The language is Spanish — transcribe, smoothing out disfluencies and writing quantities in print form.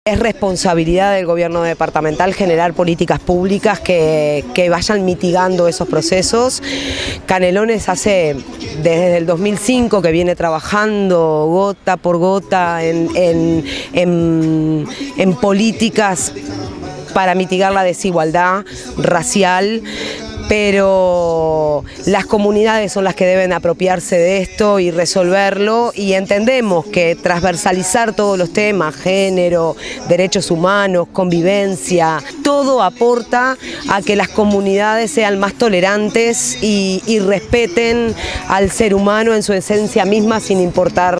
Es responsabilidad del gobierno departamental generar políticas públicas que vayan mitigando esos procesos. Canelones desde el 2005 que viene trabajando gota por gota en políticas para mitigar la desigualdad racial, pero las comunidades son las que deben apropiarse de esto y resolverlo, y entendemos que transversalizar todos los temas, género, derechos humanos, convivencia, todo aporta a que las comunidades sean más tolerantes y respeten al ser humano en su esencia misma sin importar